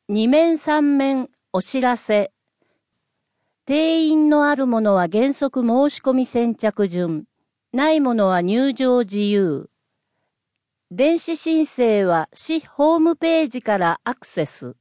二面三面お知らせ。定員のあるものは原則申し込み先着順。ないものは入場自由。電子申請は市ホームページからアクセス。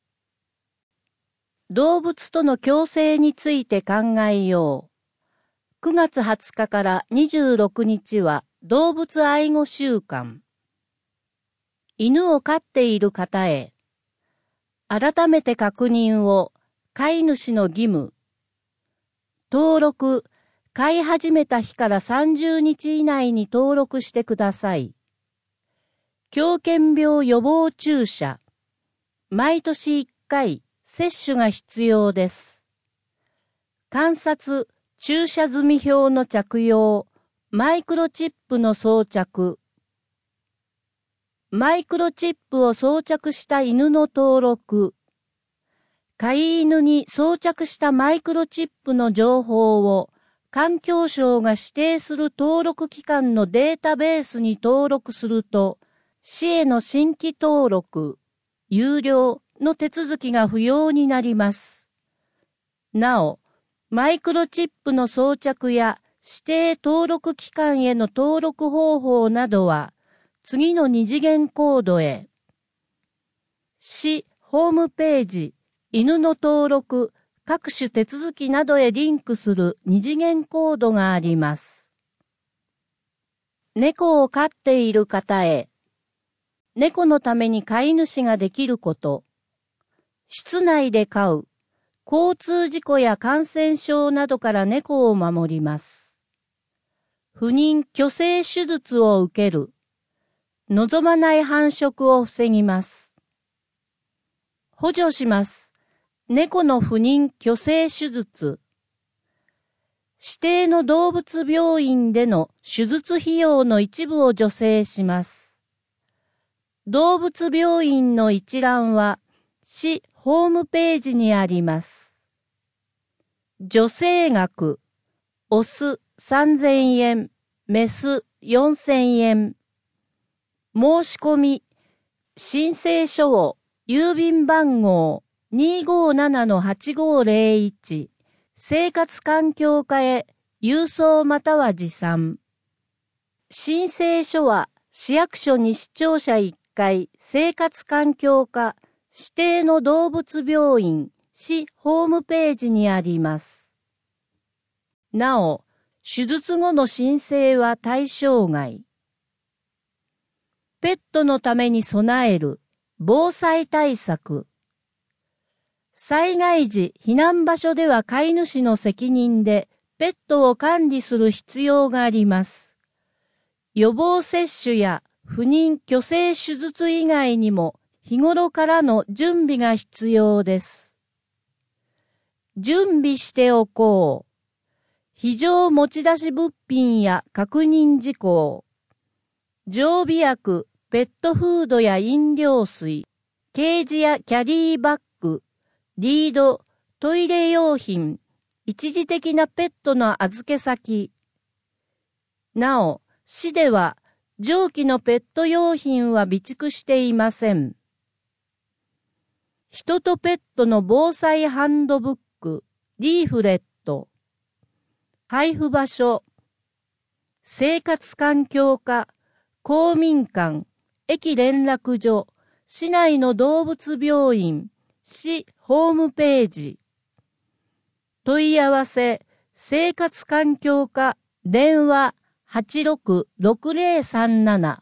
動物との共生について考えよう。9月20日から26日は動物愛護週間。犬を飼っている方へ。改めて確認を、飼い主の義務。登録、飼い始めた日から30日以内に登録してください。狂犬病予防注射。毎年1回、接種が必要です。観察、注射済み表の着用、マイクロチップの装着。マイクロチップを装着した犬の登録。飼い犬に装着したマイクロチップの情報を環境省が指定する登録機関のデータベースに登録すると、市への新規登録、有料の手続きが不要になります。なお、マイクロチップの装着や指定登録機関への登録方法などは、次の二次元コードへ。市ホームページ、犬の登録、各種手続きなどへリンクする二次元コードがあります。猫を飼っている方へ。猫のために飼い主ができること。室内で飼う。交通事故や感染症などから猫を守ります。不妊・去勢手術を受ける。望まない繁殖を防ぎます。補助します。猫の不妊・去勢手術。指定の動物病院での手術費用の一部を助成します。動物病院の一覧は市ホームページにあります。助成額、オス3000円、メス4000円。申し込み、申請書を郵便番号257-8501生活環境課へ郵送または持参。申請書は市役所西庁舎1階生活環境課指定の動物病院市ホームページにあります。なお、手術後の申請は対象外。ペットのために備える防災対策。災害時、避難場所では飼い主の責任でペットを管理する必要があります。予防接種や不妊・去勢手術以外にも日頃からの準備が必要です。準備しておこう。非常持ち出し物品や確認事項。常備薬、ペットフードや飲料水、ケージやキャリーバッグ、リード、トイレ用品、一時的なペットの預け先。なお、市では上記のペット用品は備蓄していません。人とペットの防災ハンドブック、リーフレット。配布場所。生活環境課、公民館、駅連絡所、市内の動物病院、市ホームページ。問い合わせ、生活環境課、電話866037。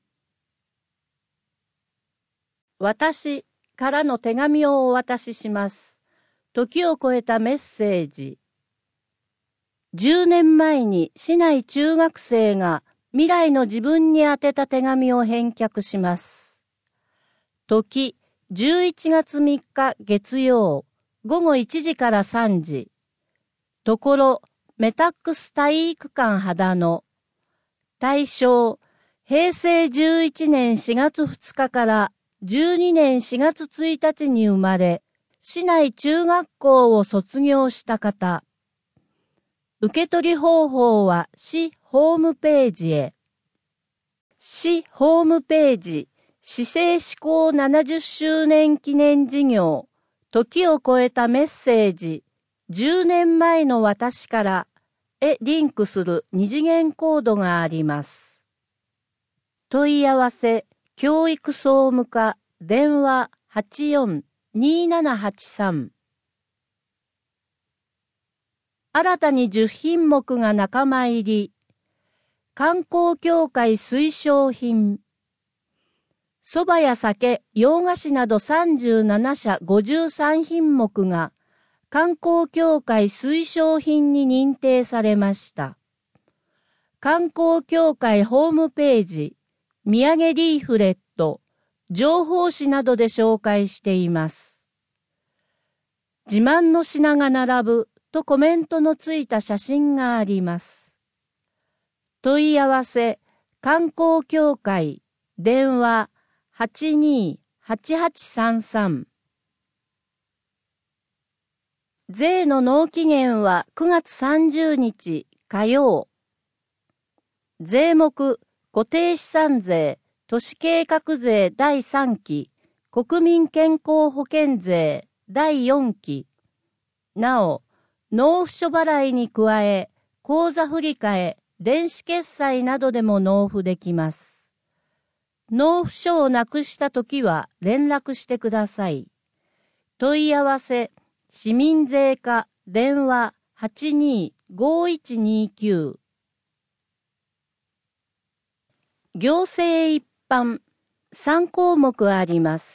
私からの手紙をお渡しします。時を超えたメッセージ。10年前に市内中学生が未来の自分に宛てた手紙を返却します。時、11月3日月曜、午後1時から3時。ところ、メタックス体育館秦野。対象、平成11年4月2日から12年4月1日に生まれ、市内中学校を卒業した方。受け取り方法は市ホームページへ。市ホームページ、 市政施行70周年記念事業、時を超えたメッセージ、10年前の私からへリンクする二次元コードがあります。問い合わせ、教育総務課、電話84-2783。新たに10品目が仲間入り。観光協会推奨品。蕎麦や酒、洋菓子など37社53品目が観光協会推奨品に認定されました。観光協会ホームページ、土産リーフレット、情報誌などで紹介しています。自慢の品が並ぶとコメントのついた写真があります。問い合わせ、観光協会、電話82-8833。税の納期限は9月30日火曜。税目、固定資産税、都市計画税第3期、国民健康保険税第4期。なお、納付書払いに加え、口座振替、電子決済などでも納付できます。納付書をなくしたときは連絡してください。問い合わせ、市民税課、電話82-5129。行政一般、3項目あります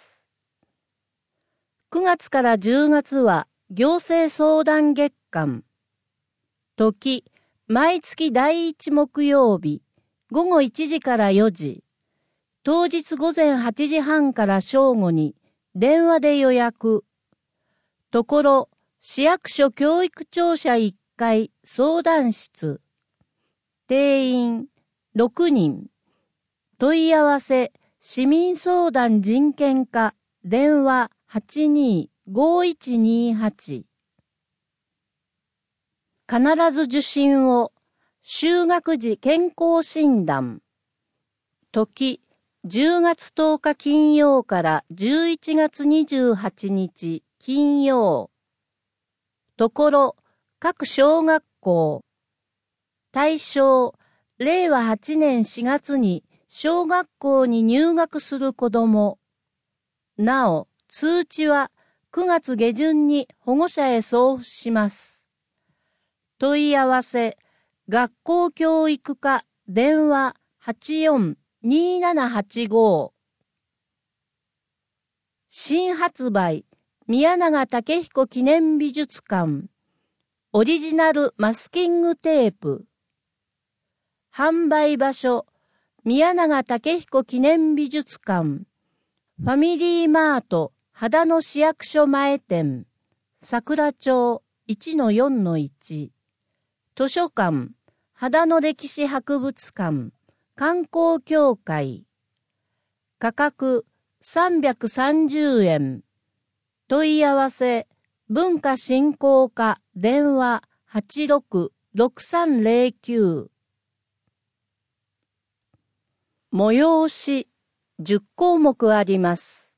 。9月から10月は行政相談月間。時、毎月第1木曜日、午後1時から4時。当日午前8時半から正午に電話で予約。ところ、市役所教育庁舎1階相談室。定員6人。問い合わせ、市民相談人権課、電話82-5128。必ず受診を、就学時健康診断。時、10月10日金曜から11月28日金曜。ところ、各小学校。対象、令和8年4月に小学校に入学する子供。なお、通知は9月下旬に保護者へ送付します。問い合わせ、学校教育課、電話84-2785。新発売、宮永武彦記念美術館。オリジナルマスキングテープ。販売場所、宮永武彦記念美術館。ファミリーマート、秦野市役所前店。桜町 1-4-1。図書館、秦野歴史博物館。観光協会。価格330円。問い合わせ、文化振興課電話86-6309。催し10項目あります。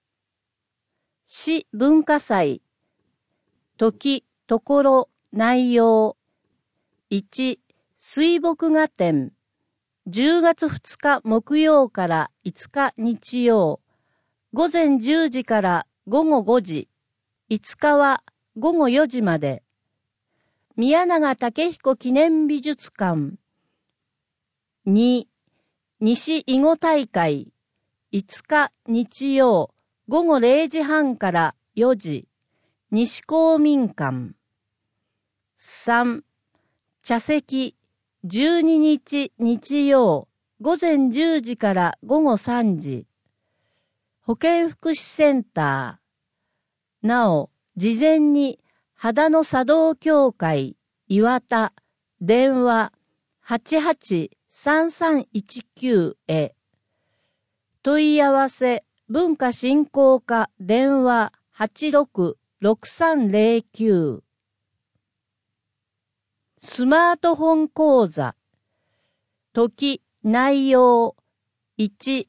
市文化祭。時、ところ、内容。1、水墨画展。10月2日木曜から5日日曜。午前10時から午後5時。5日は午後4時まで。宮永武彦記念美術館。2、西囲碁大会。5日日曜。午後0時半から4時。西公民館。3、茶席。12日日曜。午前10時から午後3時。保健福祉センター。なお、事前に、秦野茶道協会、岩田、電話、88-3319へ。問い合わせ、文化振興課、電話、86-6309。スマートフォン講座。時、内容。1、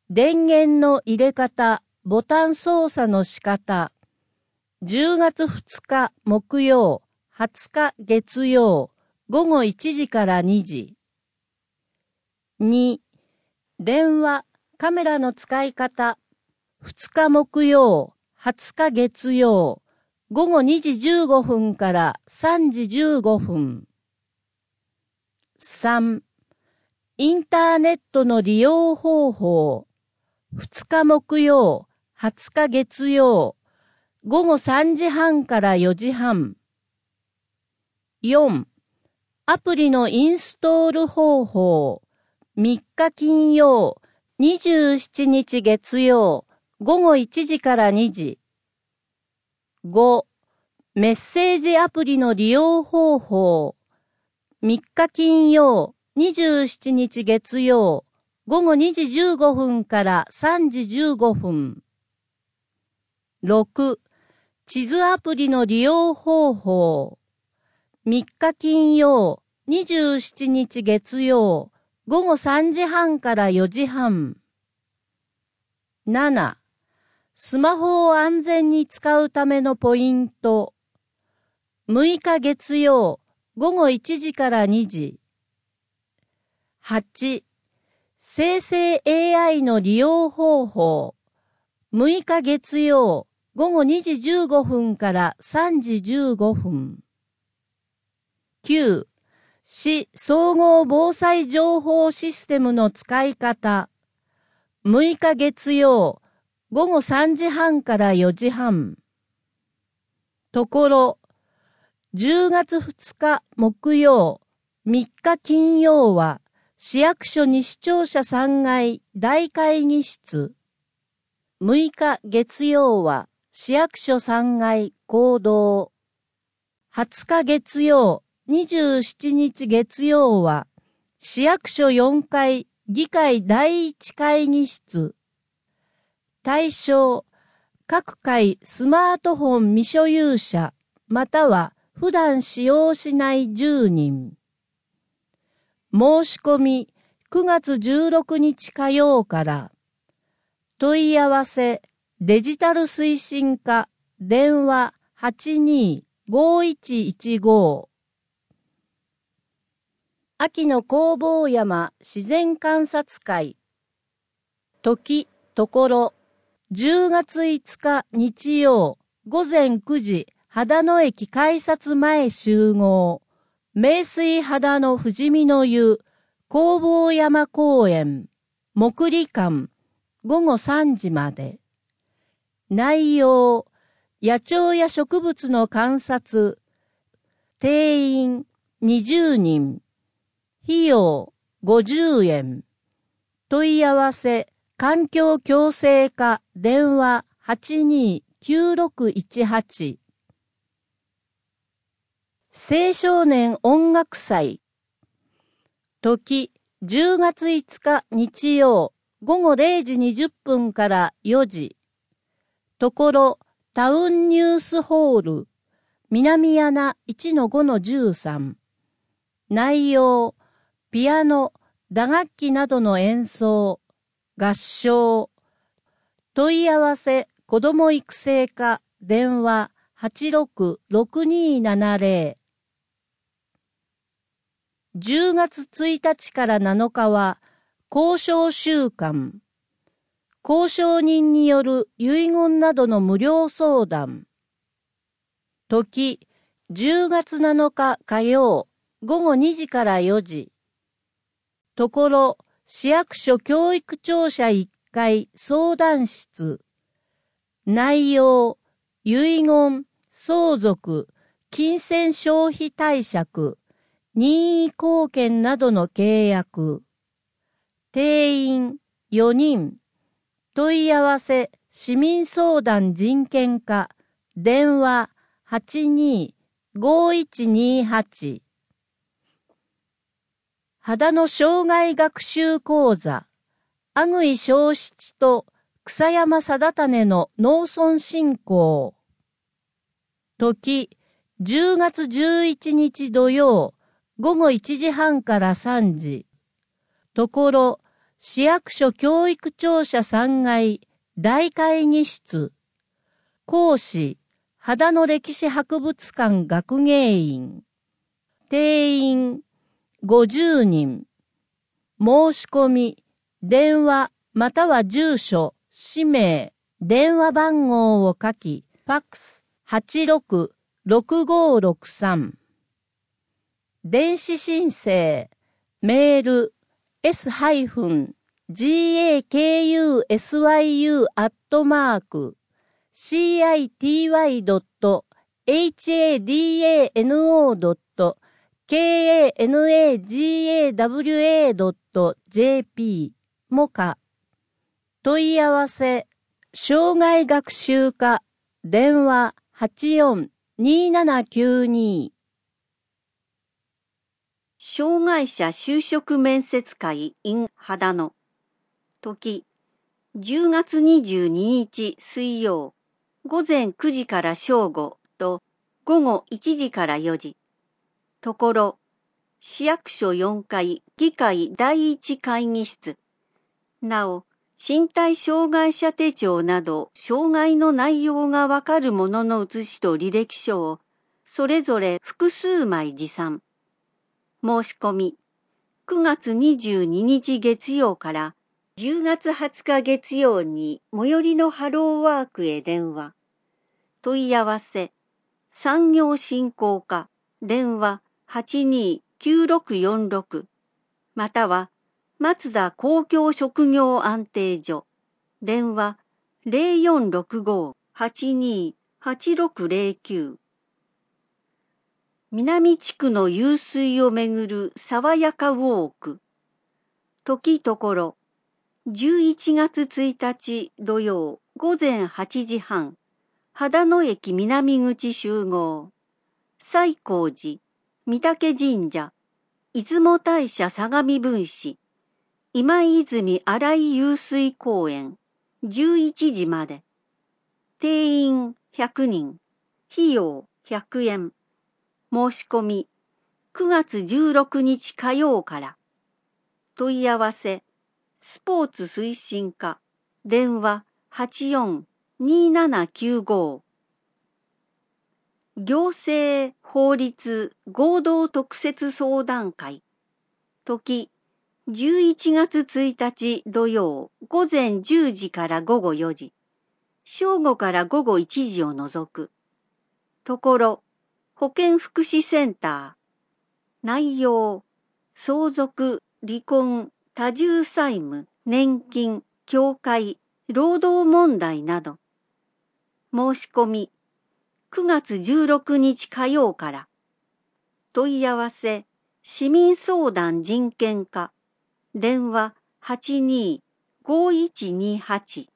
電源の入れ方、ボタン操作の仕方。10月2日木曜、20日月曜、午後1時から2時。2、電話、カメラの使い方。2日木曜、20日月曜、午後2時15分から3時15分。3、インターネットの利用方法。2日木曜、20日月曜、午後3時半から4時半。4、アプリのインストール方法。3日金曜、27日月曜、午後1時から2時。5、メッセージアプリの利用方法。3日金曜、27日月曜、午後2時15分から3時15分。6、地図アプリの利用方法。3日金曜、27日月曜、午後3時半から4時半。7、スマホを安全に使うためのポイント。6日月曜、午後1時から2時。8、生成 AI の利用方法。6日月曜、午後2時15分から3時15分。9、市総合防災情報システムの使い方。6日月曜、午後3時半から4時半。ところ、10月2日木曜、3日金曜は、市役所西庁舎3階大会議室。6日月曜は、市役所3階講堂。20日月曜、27日月曜は、市役所4階議会第1会議室。対象、各階スマートフォン未所有者、または普段使用しない10人。申し込み、9月16日火曜から。問い合わせ、デジタル推進課、電話82-5115。秋の弘法山自然観察会。時、ところ、10月5日日曜、午前9時、秦野駅改札前集合。名水秦野富士見の湯、弘法山公園、木里館、午後3時まで。内容、野鳥や植物の観察。定員20人。費用50円。問い合わせ、環境共生課電話82-9618。青少年音楽祭。時、10月5日日曜、午後0時20分から4時。ところ、タウンニュースホール、南穴 1-5-13。内容、ピアノ、打楽器などの演奏、合唱。問い合わせ、子ども育成課、電話86-6270。10月1日から7日は、交渉週間。交渉人による遺言などの無料相談。時、10月7日火曜、午後2時から4時。ところ、市役所教育庁舎1階相談室。内容、遺言、相続、金銭消費貸借、任意貢献などの契約。定員4人。問い合わせ、市民相談人権課、電話82-5128。秦野障害学習講座、阿久井正七と草山貞種の農村振興。時、10月11日土曜、午後1時半から3時。ところ、 市役所教育庁舎3階大会議室。講師、秦野歴史博物館学芸員。定員50人。申し込み、電話または住所、氏名、電話番号を書き、ファックス866563。電子申請、メール、s-city.city.city.city.kanagawa.jp もか。問い合わせ、障害学習課、電話84-2792。 障害者就職面接会 in 秦野。時、10月22日水曜、午前9時から正午と午後1時から4時。ところ、市役所4階議会第1会議室。なお、身体障害者手帳など障害の内容がわかるものの写しと履歴書をそれぞれ複数枚持参。申し込み、9月22日月曜から10月20日月曜に最寄りのハローワークへ電話。問い合わせ、産業振興課、電話829646、または松田公共職業安定所、電話0465-828609。南地区の湧水をめぐる爽やかウォーク。時ところ、11月1日土曜午前8時半、秦野駅南口集合。西光寺、御嶽神社、出雲大社相模分祠、今泉新井湧水公園、11時まで。定員100人、費用100円。申し込み、9月16日火曜から。問い合わせ、スポーツ推進課、電話84-2795。行政法律合同特設相談会。時、11月1日土曜午前10時から午後4時。正午から午後1時を除く。ところ、保健福祉センター。内容、相続、離婚、多重債務、年金、教会、労働問題など。申し込み、9月16日火曜から。問い合わせ、市民相談人権課。電話82-5128。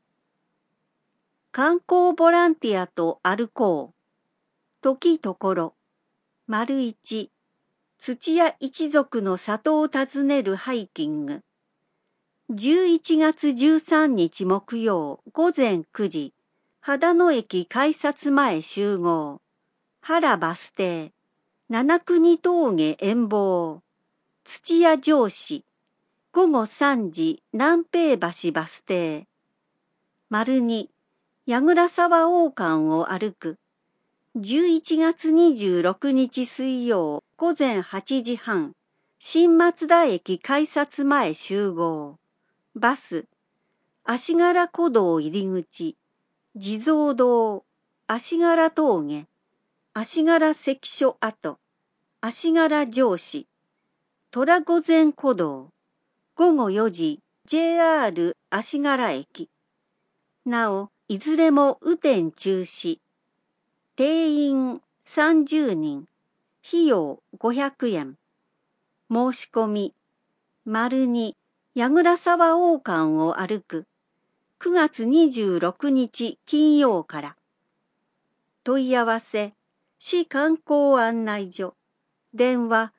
観光ボランティアと歩こう。時ところ。1、土屋一族の里を訪ねるハイキング。11月13日木曜午前9時。秦野駅改札前集合。原バス停。七国峠遠望。土屋上司。午後3時南平橋バス停。2、矢倉沢王冠を歩く。11月26日水曜午前8時半。新松田駅改札前集合。バス。足柄古道入り口。地蔵堂、足柄峠、足柄関所跡、足柄城址、虎御前古道、午後4時、JR 足柄駅。なお、いずれも雨天中止。定員30人、費用500円。申し込み、2、矢倉沢王冠を歩く。9月26日金曜から。問い合わせ、市観光案内所、電話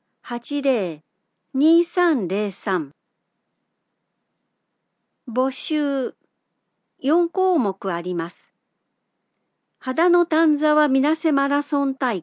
80-2303。募集、4項目あります。秦野丹沢みなせマラソン大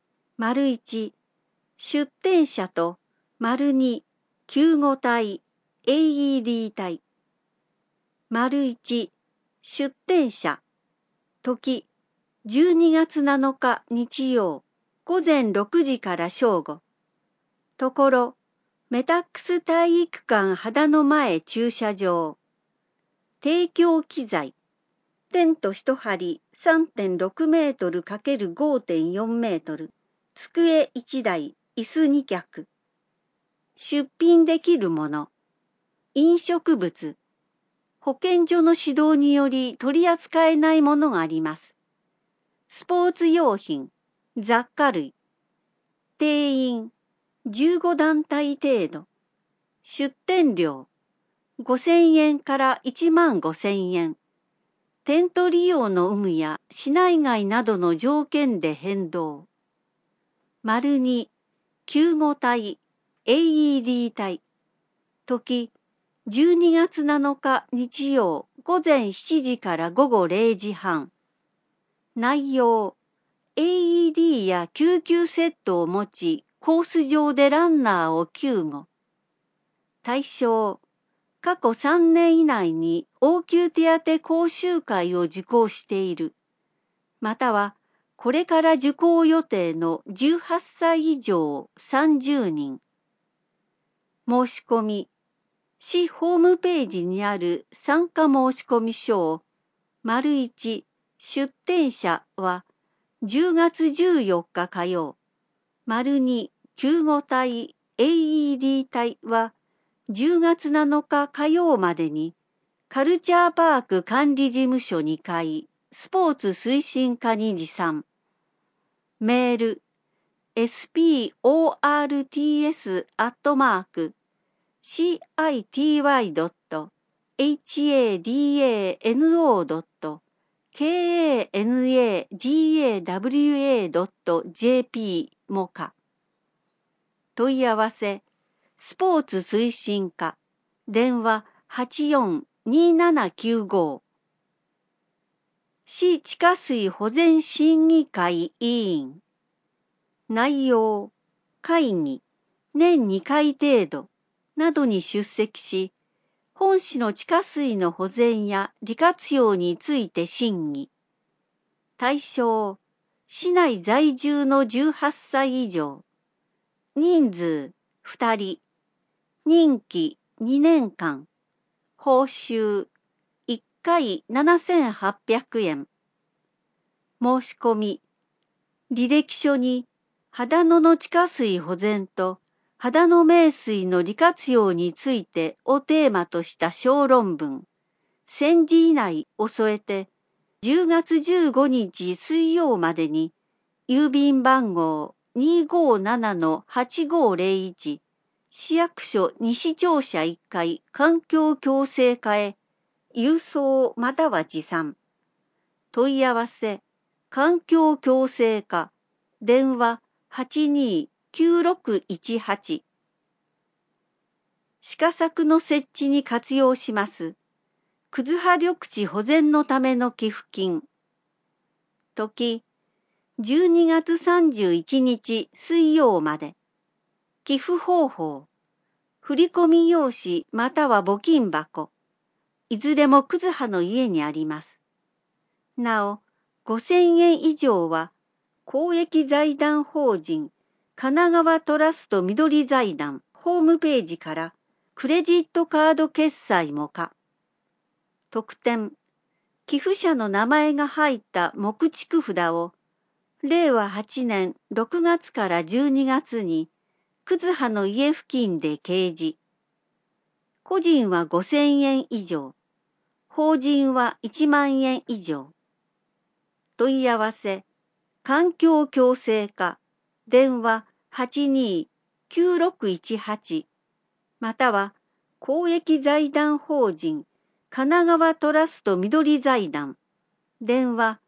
会。1、出展者と2、救護隊、 AED 隊。1、出店者。時、12月7日日曜、午前6時から正午。ところ、メタックス体育館秦の前駐車場。提供機材。テント1針 3.6 メートル ×5.4 メートル。机1台、椅子2脚。出品できるもの。飲食物。保健所の指導により取り扱えないものがあります。スポーツ用品、雑貨類。定員、15団体程度。出店料、5,000円から15,000円。テント利用の有無や市内外などの条件で変動。2、救護隊、AED 隊。時、12月7日日曜午前7時から午後0時半。内容、AED や救急セットを持ち、コース上でランナーを救護。対象、過去3年以内に応急手当講習会を受講している。または、これから受講予定の18歳以上30人。申し込み、市ホームページにある参加申込書を、1、出店者は10月14日火曜、2、救護隊 AED 隊は10月7日火曜までに、カルチャーパーク管理事務所2階、スポーツ推進課に持参。メール、sport.city.city.hadanogawa.jp もか。問い合わせ、スポーツ推進課、電話84-2795。市地下水保全審議会委員。内容、会議、年2回程度などに出席し、本市の地下水の保全や利活用について審議。対象、市内在住の18歳以上。人数、2人。任期、2年間。報酬、1回7,800円。申し込み。履歴書に、秦野の地下水保全と秦野名水の利活用についてをテーマとした小論文、1000字以内を添えて、10月15日水曜までに、郵便番号257-8501、市役所西庁舎1階環境共生課へ、郵送または持参。問い合わせ、環境共生課、電話82-9618。鹿作の設置に活用します。葛葉緑地保全のための寄付金。時、12月31日水曜まで。寄付方法。振込用紙または募金箱。いずれも葛葉の家にあります。なお、5,000円以上は、公益財団法人神奈川トラスト緑財団ホームページからクレジットカード決済も可。特典、寄付者の名前が入った木畜札を令和8年6月から12月に葛葉の家付近で掲示。個人は5,000円以上、法人は1万円以上。問い合わせ、環境共生課、電話82-9618、または公益財団法人神奈川トラスト緑財団、電話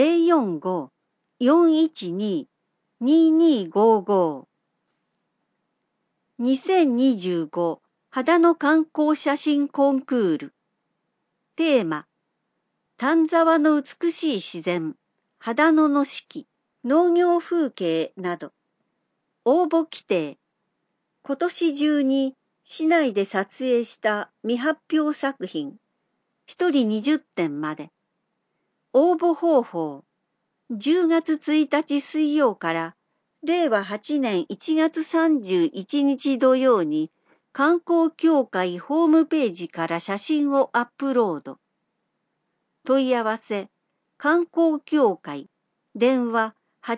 045-412-2255。2025秦野観光写真コンクール。テーマ、丹沢の美しい自然、秦野の四季、農業風景など。応募規定、今年中に市内で撮影した未発表作品、1人20点まで。応募方法、10月1日水曜から令和8年1月31日土曜に観光協会ホームページから写真をアップロード。問い合わせ、観光協会、電話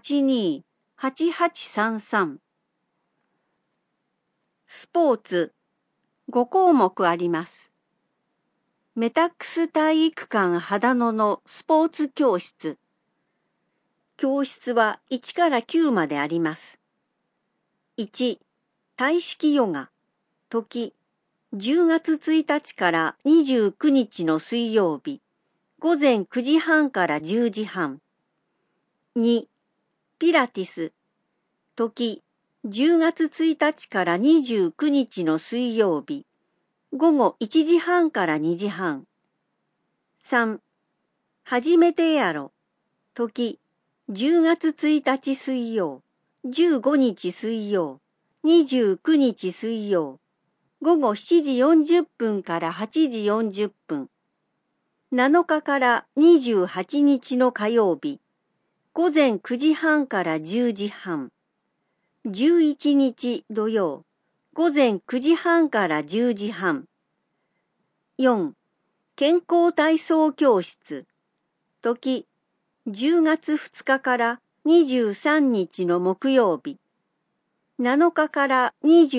82-8833。スポーツ、5項目あります。メタックス体育館秦野のスポーツ教室。教室は1から9まであります。1、体式ヨガ。時、10月1日から29日の水曜日、午前9時半から10時半。2、ピラティス。時、10月1日から29日の水曜日、午後1時半から2時半。3、初めてやろ。時、10月1日水曜、15日水曜、29日水曜、午後7時40分から8時40分。7日から28日の火曜日、午前9時半から10時半。11日土曜、午前9時半から10時半。4、健康体操教室。時、10月2日から23日の木曜日。7日から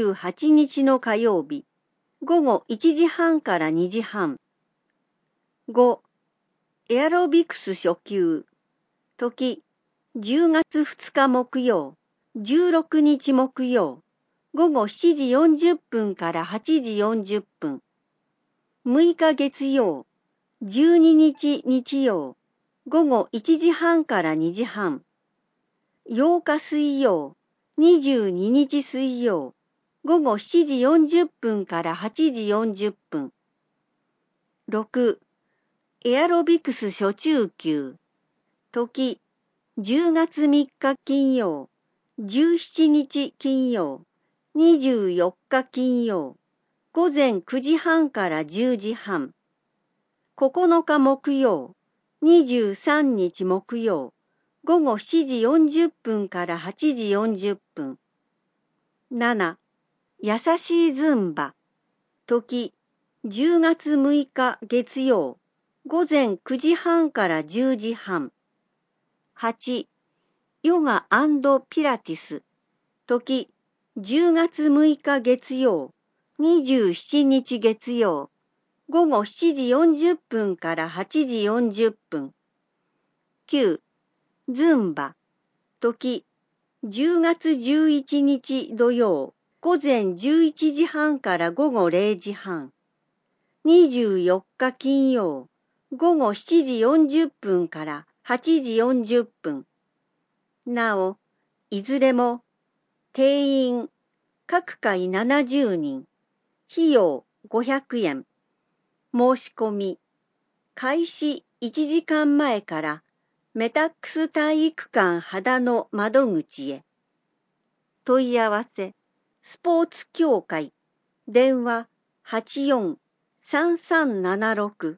28日の火曜日。午後1時半から2時半。5、エアロビクス初級。時、10月2日木曜、16日木曜、午後7時40分から8時40分。6日月曜、12日日曜、午後1時半から2時半。8日水曜、22日水曜、午後7時40分から8時40分。6、エアロビクス初中級。時、10月3日金曜、17日金曜、24日金曜、午前9時半から10時半。9日木曜、23日木曜、午後7時40分から8時40分。7、優しいズンバ。時、10月6日月曜、午前9時半から10時半。8、ヨガ&ピラティス。時、10月6日月曜、27日月曜、午後7時40分から8時40分。9、ズンバ。時、10月11日土曜、午前11時半から午後0時半。24日金曜、午後7時40分から8時40分。なお、いずれも、定員、各回70人、費用500円。申し込み、開始1時間前からメタックス体育館秦野窓口へ。問い合わせ、スポーツ協会、電話84-3376。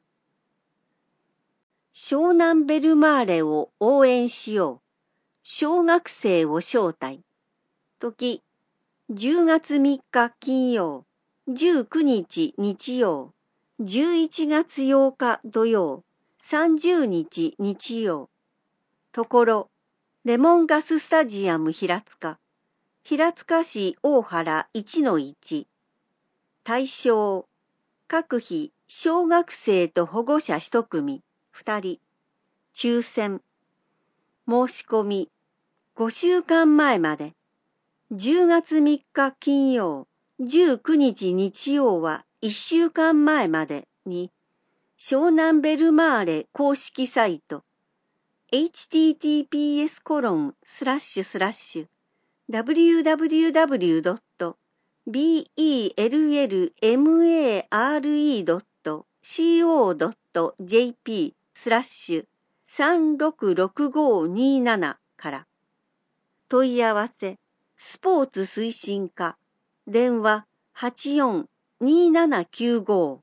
湘南ベルマーレを応援しよう。小学生を招待。時、10月3日金曜、19日日曜、11月8日土曜、30日日曜。ところ、レモンガススタジアム平塚。平塚市大原 1-1。対象、各日小学生と保護者1組、2人。抽選。申し込み、5週間前まで。10月3日金曜、19日日曜は1週間前までに、湘南ベルマーレ公式サイト、https://www.bellmare.co.jp/366527 から。問い合わせ、スポーツ推進課、電話 842795。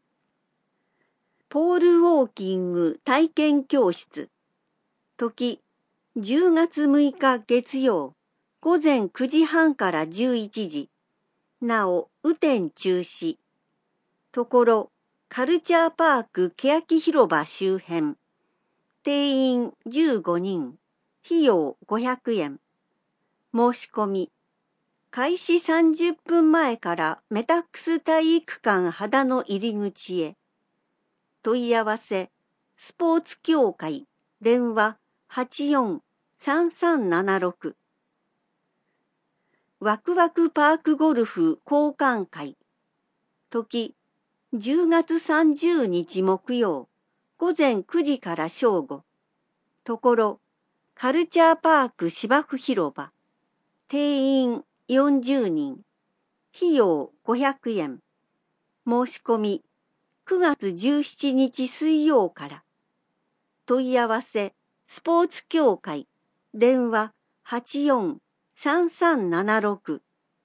ポールウォーキング体験教室。時、10月6日月曜、午前9時半から11時。なお、雨天中止。ところ、カルチャーパーク欅広場周辺。定員15人。費用500円。申し込み。開始30分前からメタックス体育館秦の入り口へ。問い合わせ、スポーツ協会、電話84-3376。ワクワクパークゴルフ交換会。時、10月30日木曜、午前9時から正午。ところ、カルチャーパーク芝生広場。定員40人。費用500円。申し込み、9月17日水曜から。問い合わせ、スポーツ協会、電話84-3376。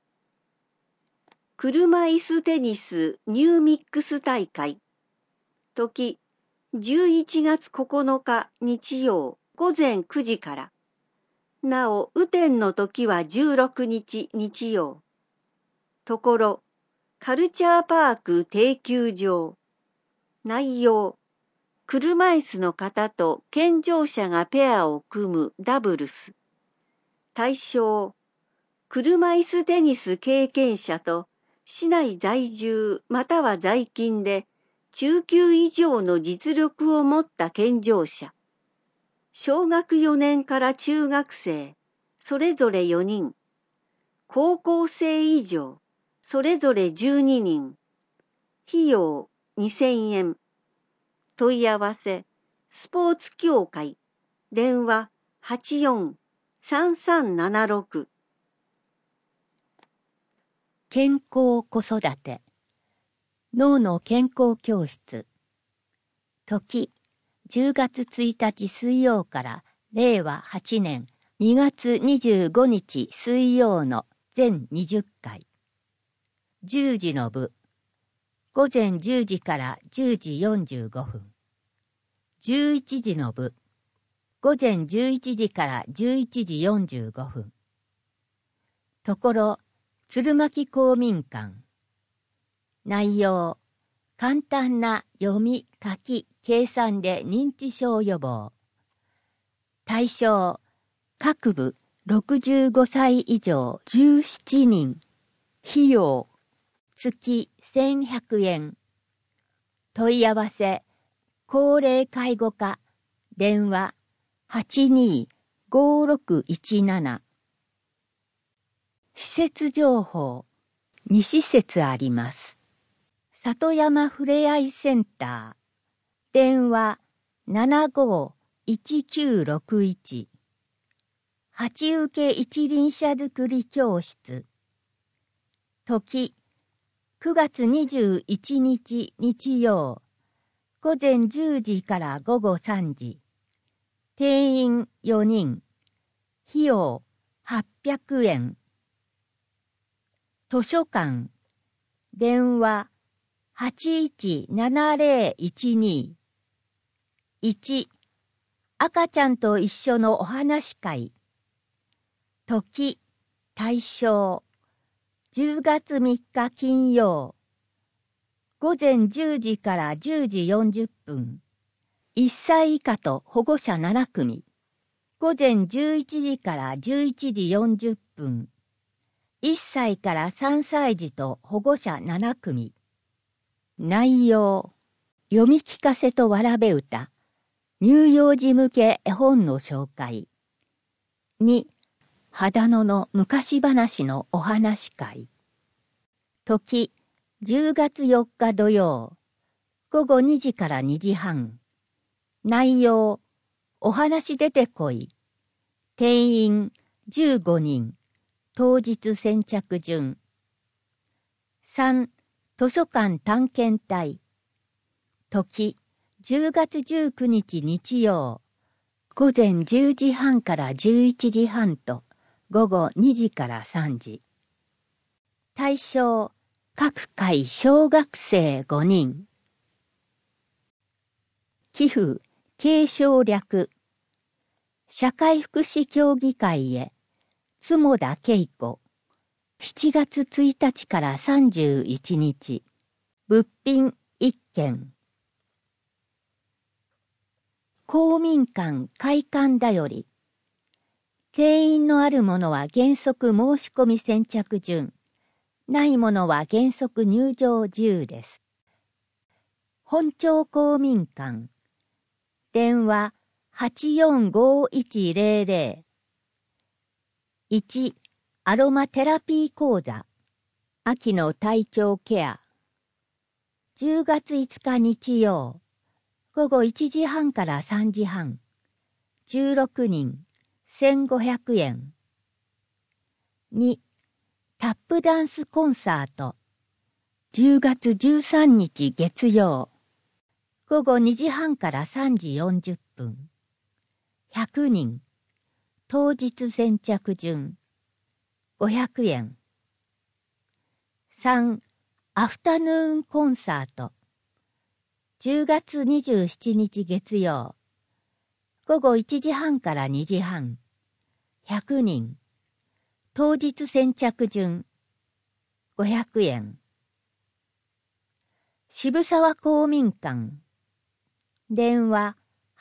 車椅子テニスニューミックス大会。時、11月9日日曜午前9時から。なお、雨天の時は16日日曜。ところ、カルチャーパーク定休場。内容、車椅子の方と健常者がペアを組むダブルス。対象、車椅子テニス経験者と市内在住または在勤で中級以上の実力を持った健常者。小学4年から中学生、それぞれ4人。高校生以上、それぞれ12人。費用2000円。問い合わせ、スポーツ協会、電話84-3376。 健康子育て。脳の健康教室。時、10月1日水曜から令和8年2月25日水曜の全20回。10時の部。午前10時から10時45分。11時の部。午前11時から11時45分。ところ、鶴巻公民館。内容、簡単な読み、書き、計算で認知症予防。対象、各部65歳以上17人。費用、月1100円。問い合わせ、高齢介護課、電話825617。施設情報、2施設あります。里山ふれあいセンター、電話751961。鉢受け一輪車作り教室。時、9月21日日曜、午前10時から午後3時。定員4人。費用800円。図書館。電話817012。1. 赤ちゃんと一緒のお話会。時、対象。10月3日金曜。午前10時から10時40分。1歳以下と保護者7組。午前11時から11時40分。1歳から3歳児と保護者7組。内容、読み聞かせとわらべ歌。乳幼児向け絵本の紹介。2. 秦野の昔話のお話会。時、10月4日土曜。午後2時から2時半。内容、お話出てこい。定員15人。当日先着順。3. 図書館探検隊。時、10月19日日曜。午前10時半から11時半と午後2時から3時。対象、 各界小学生5人。寄付継承略。社会福祉協議会へ、坪田恵子。7月1日から31日。物品1件。公民館開館だより。定員のあるものは原則申し込み先着順。ないものは原則入場自由です。本町公民館。電話845100。1、アロマテラピー講座。秋の体調ケア。10月5日日曜。午後1時半から3時半。16人。1500円。2、タップダンスコンサート。10月13日月曜。午後2時半から3時40分。100人。当日先着順。500円。3、アフタヌーンコンサート。10月27日月曜。午後1時半から2時半。100人。当日先着順。500円。渋沢公民館。電話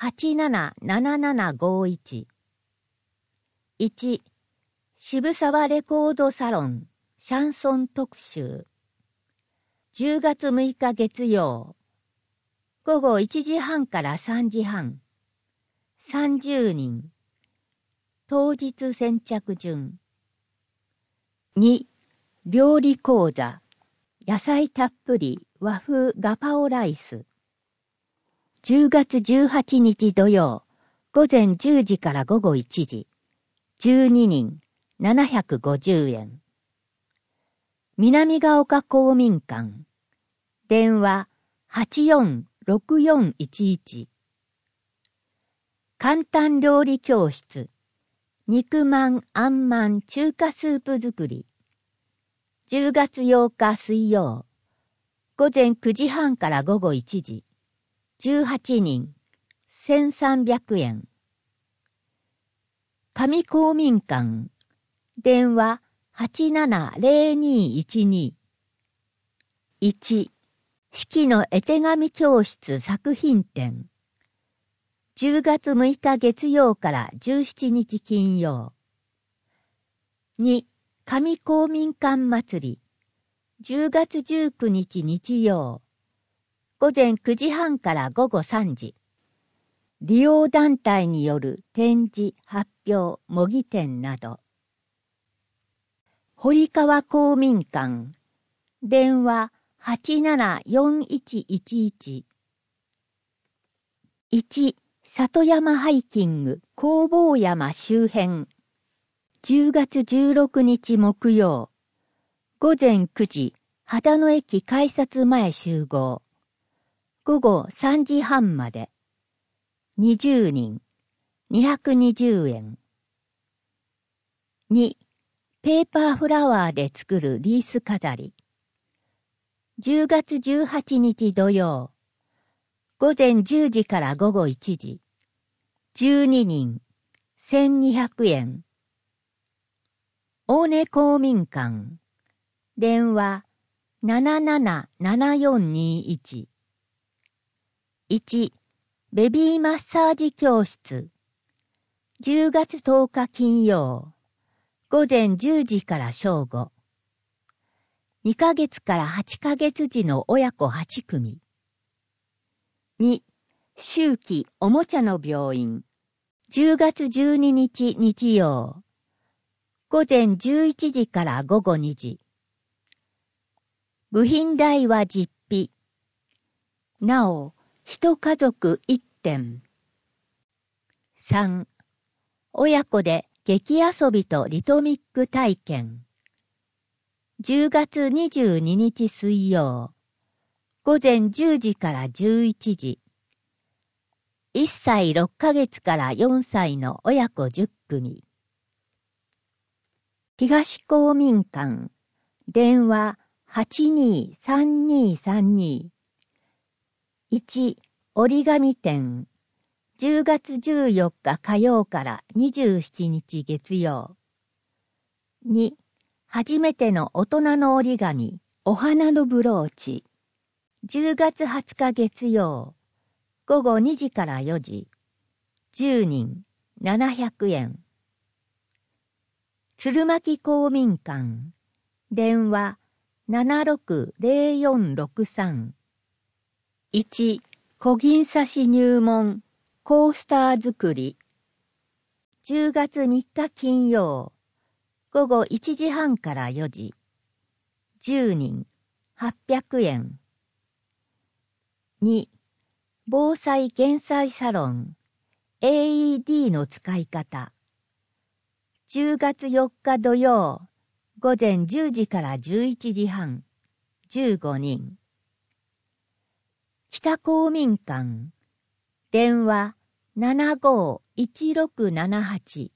877751。1、渋沢レコードサロンシャンソン特集。10月6日月曜。午後1時半から3時半。30人。当日先着順。2、料理講座。野菜たっぷり和風ガパオライス。10月18日土曜。午前10時から午後1時。12人。750円。南ヶ丘公民館。電話846411。簡単料理教室。肉まんあんまん中華スープ作り。10月8日水曜。午前9時半から午後1時。18人。1300円。上公民館。電話870212。1、四季の絵手紙教室作品展。10月6日月曜から17日金曜。2、上公民館祭り。10月19日日曜。午前9時半から午後3時。利用団体による展示、発表、模擬展など。堀川公民館。電話874111。1、里山ハイキング弘法山周辺。10月16日木曜。午前9時、秦野駅改札前集合。午後3時半まで。20人。220円。2、ペーパーフラワーで作るリース飾り。10月18日土曜。午前10時から午後1時。12人。1200円。大根公民館。電話777421。1、ベビーマッサージ教室。10月10日金曜。午前10時から正午。2ヶ月から8ヶ月時の親子8組。2、秋季おもちゃの病院。10月12日日曜。午前11時から午後2時。部品代は実費。なお、一家族1点。3、親子で劇遊びとリトミック体験。10月22日水曜。午前10時から11時。1歳6ヶ月から4歳の親子10組。東公民館。電話 823232 1. 折り紙店10月14日火曜から27日月曜。2. 初めての大人の折り紙お花のブローチ10月20日月曜午後2時から4時10人700円。鶴巻公民館電話760463 1. 小銀刺し入門コースター作り10月3日金曜午後1時半から4時10人800円。2. 防災減災サロン AED の使い方10月4日土曜午前10時から11時半15人。北公民館電話751678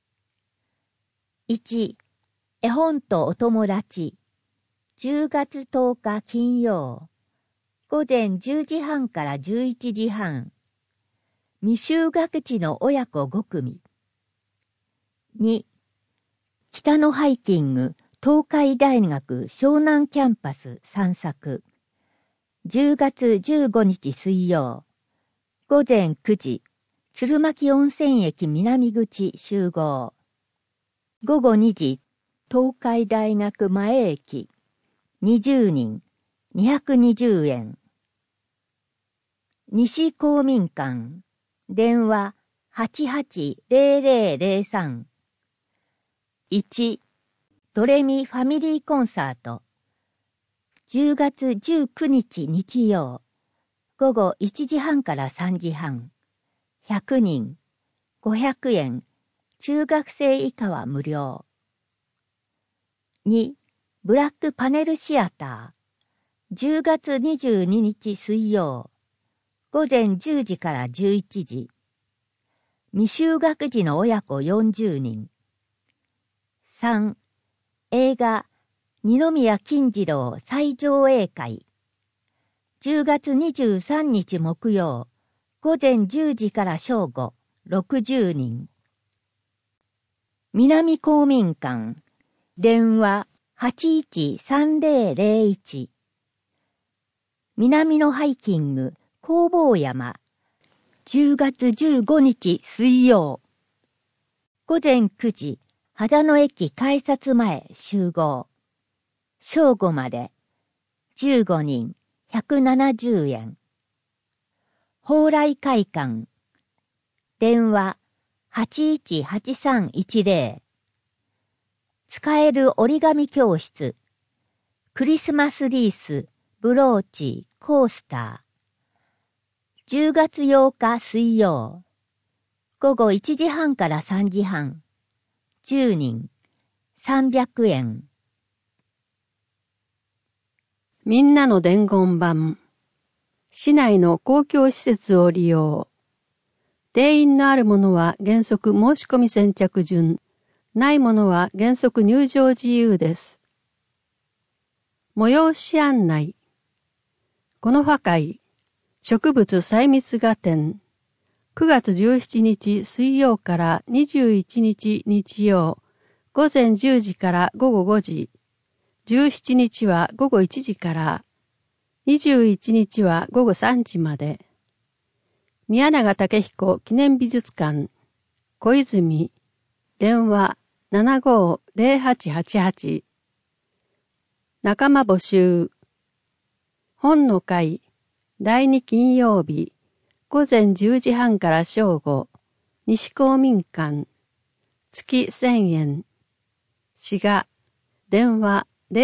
1. 絵本とお友達10月10日金曜午前10時半から11時半未就学児の親子5組。2. 北のハイキング東海大学湘南キャンパス散策10月15日水曜午前9時鶴巻温泉駅南口集合午後2時東海大学前駅20人220円。西公民館電話880003 1. ドレミファミリーコンサート10月19日日曜午後1時半から3時半100人500円中学生以下は無料。2. ブラックパネルシアター10月22日水曜午前10時から11時未就学児の親子40人。3. 映画二宮金次郎再上映会10月23日木曜午前10時から正午60人。南公民館電話813001 南のハイキング弘法山10月15日水曜午前9時秦野駅改札前集合正午まで15人170円。蓬莱会館電話818310使える折り紙教室クリスマスリースブローチコースター10月8日水曜午後1時半から3時半10人300円。 みんなの伝言板市内の公共施設を利用定員のあるものは原則申し込み先着順ないものは原則入場自由です。催し案内この和会植物細密画展9月17日水曜から21日日曜午前10時から午後5時17日は午後1時から21日は午後3時まで宮永武彦記念美術館小泉電話750888仲間募集本の会第2金曜日午前10時半から正午西公民館月1000円滋賀電話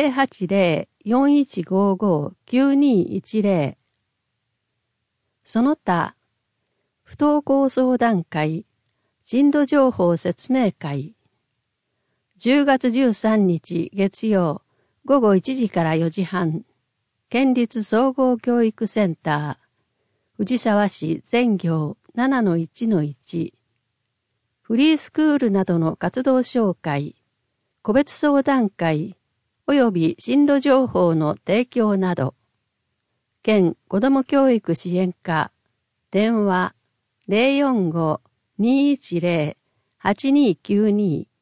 080-4155-9210その他不登校相談会進路情報説明会10月13日月曜午後1時から4時半県立総合教育センター藤沢市全行 7-1-1 フリースクールなどの活動紹介個別相談会および進路情報の提供など、県子ども教育支援課、電話 045-210-8292